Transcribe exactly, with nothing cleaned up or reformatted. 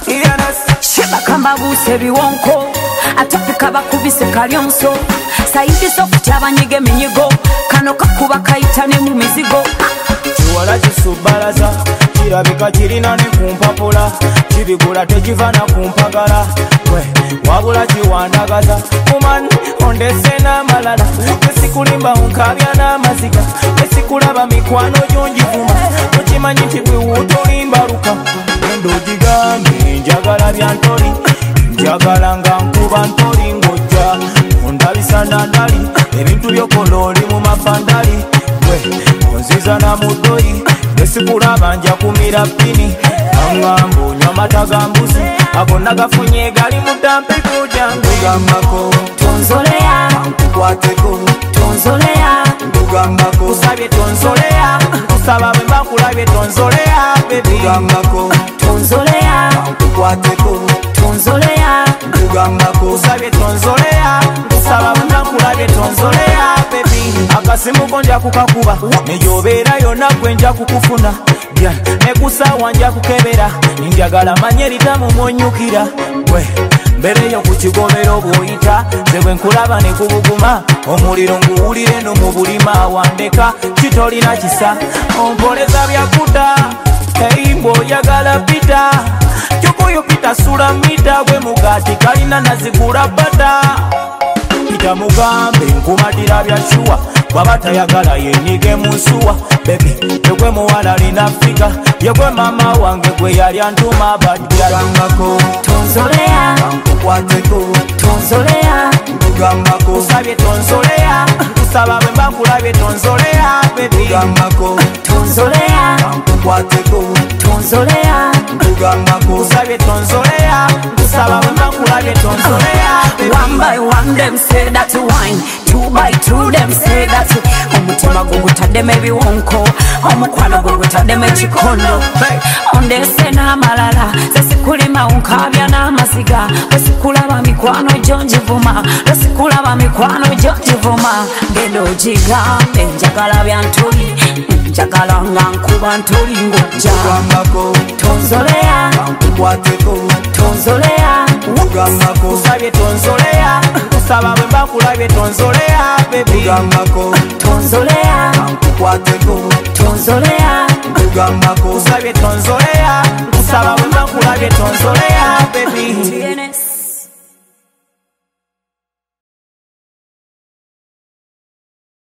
Sheba kamba buse biwonko atapika bakubise kalyonso saidi sofuti abanyige minyigo kano kakuba kayitane mu mizigo kiwala kisubalaza kirabika kirina ne kumpapula kibigula tekivana kumpagala we wabula kiwandagaza kuman ondese n'amalala esikulimba unkabya n'amaziga esikulaba mikwano gyonjivuma mukimanyi nti gwe wutolimbaluka endogigambe njagala byantoli njagala nga nkuba ntoli ng'ojja ondabisa nandali ebintu byokola oli mu mafandali we onziza na mudoyi esikulaba nja kumira pini aŋŋamba onywa amata ga mbuzi ago nagafunye gali mu dampiku jange ngambako tonzoleya nkukwateko tonzoleya ngambako usabye tonzoleya kusaba bwe mbakulabye tonzoleya bebi ngambako tonzoleya nkukwateko tonzoleya ngambako usabye tonzoleya kusaba bwe mbakulabye tonzoleya bebi akasimu ko nja kukakuba nejobeera yonna gwe nja kukufuna nekusawa nja kukebera njagala manye litamumonyukira we mbereyo ku kigomero bw'oyita nze bwe nkulaba ne kubuguma omuliro nguwulire no mu bulima wandeka kitolina kisa ompoleza byakuta eimbo oyagala pita kyokoyo pita sula mita gwe mugati kalina nazigula bata pita mugambe nkumatira byashuwa bwaba tayagala yenyige munsuwa bebi yegwe muwala linafika yegwe mama wange gwe yali antuma badyagambako tonzoleya nkukwateko tonzoleya ngambako usabye tonzoleya kusaba bwe mbakulabye tonzoleya bebi ngambako tonzoleya nkukwateko tonzoleya ngambako usabye tonzoleya kusaba bwe mbakulabye tonzoleya one by one them say that wine two by two them say that omutima gugutaddemu ebiwonko omukwano gugutaddemu ekikondo ondese n'amalala zesikulima unkabya n'amaziga lwesikulaba mikwano gyonjivuma lwesikulaba mikwano gyonjivuma genda ogigambe njagala byantoli njagala nga nkuba ntoli ng'ojja tonzoleya nkukwateko tonzoleya ngambako usabye tonzoleya kusaba bwe mbakulabye tonzoleya bebi ngambako tonzoleya nkukwateko tonzoleya ngambako